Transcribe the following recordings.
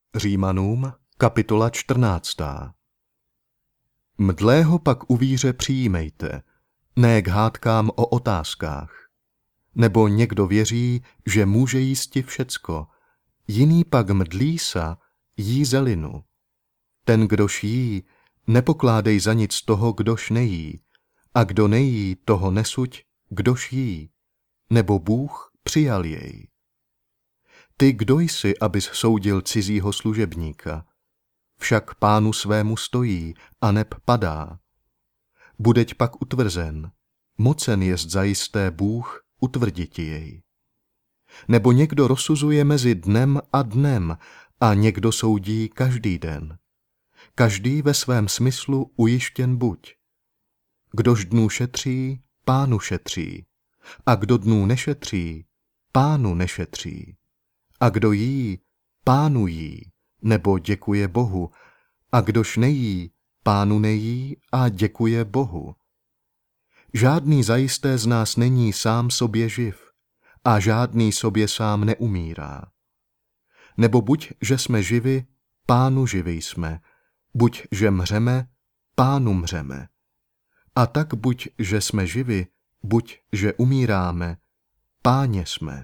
Římanům, kapitola 14. Mdlého pak u víře přijímejte, ne k hádkám o otázkách. Nebo někdo věří, že může jísti všecko, jiný pak mdlí sa, jí zelinu. Ten, kdož jí, nepokládej za nic toho, kdož nejí, a kdo nejí, toho nesuď, kdož jí, nebo Bůh přijal jej. Ty kdo jsi, abys soudil cizího služebníka? Však pánu svému stojí, aneb padá. Budeť pak utvrzen, mocen jest zajisté Bůh utvrditi jej. Nebo někdo rozsuzuje mezi dnem a dnem a někdo soudí každý den. Každý ve svém smyslu ujištěn buď. Kdož dnů šetří, pánu šetří, a kdo dnů nešetří, pánu nešetří. A kdo jí, pánu jí, nebo děkuje Bohu, a kdož nejí, pánu nejí a děkuje Bohu. Žádný zajisté z nás není sám sobě živ, a žádný sobě sám neumírá. Nebo buď, že jsme živi, pánu živi jsme, buď, že mřeme, pánu mřeme. A tak buď, že jsme živi, buď, že umíráme, páně jsme.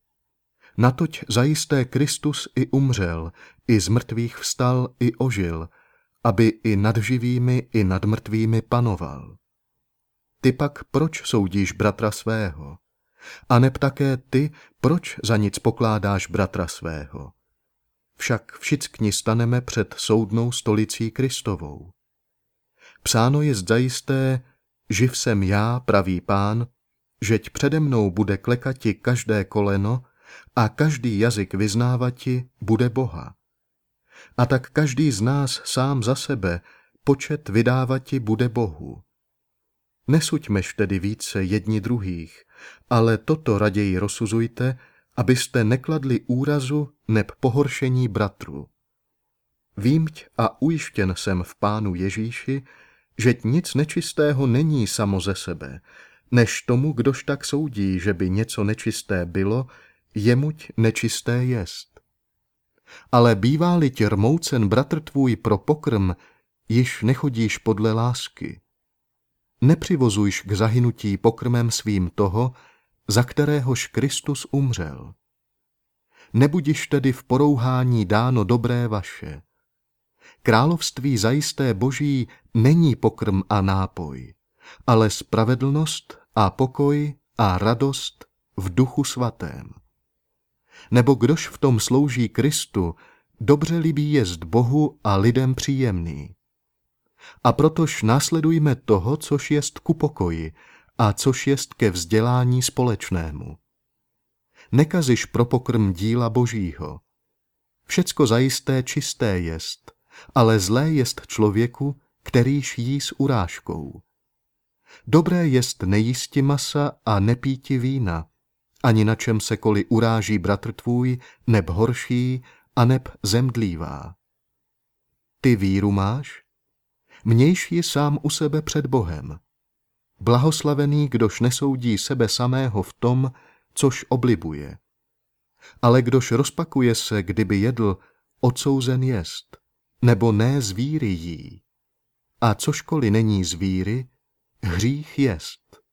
Natoť zajisté Kristus i umřel, i z mrtvých vstal, i ožil, aby i nad živými, i nad mrtvými panoval. Ty pak proč soudíš bratra svého? Aneb také ty, proč za nic pokládáš bratra svého? Však všichni staneme před soudnou stolicí Kristovou. Psáno je zajisté, živ jsem já, pravý Pán, žeť přede mnou bude klekati každé koleno a každý jazyk vyznávati bude Boha. A tak každý z nás sám za sebe počet vydávati bude Bohu. Nesuďmež tedy více jedni druhých, ale toto raději rozsuzujte, abyste nekladli úrazu neb pohoršení bratru. Vímť a ujištěn jsem v Pánu Ježíši, žeť nic nečistého není samo ze sebe, než tomu, kdož tak soudí, že by něco nečisté bylo, jemuť nečisté jest. Ale bývá-li tě rmoucen bratr tvůj pro pokrm, již nechodíš podle lásky. Nepřivozujš k zahynutí pokrmem svým toho, za kteréhož Kristus umřel. Nebudiš tedy v porouhání dáno dobré vaše. Království zajisté Boží není pokrm a nápoj, ale spravedlnost a pokoj a radost v Duchu Svatém. Nebo kdož v tom slouží Kristu, dobře líbí jest Bohu a lidem příjemný. A protož následujme toho, což jest ku pokoji a což jest ke vzdělání společnému. Nekaziš pro pokrm díla Božího. Všecko zajisté čisté jest, ale zlé jest člověku, kterýž jí s urážkou. Dobré jest nejísti masa a nepíti vína, ani na čem se koli uráží bratr tvůj, neb horší, aneb zemdlívá. Ty víru máš? Mějš ji sám u sebe před Bohem. Blahoslavený, kdož nesoudí sebe samého v tom, což oblibuje. Ale kdož rozpakuje se, kdyby jedl, odsouzen jest, nebo ne z víry jí. A cožkoli není z víry, hřích jest.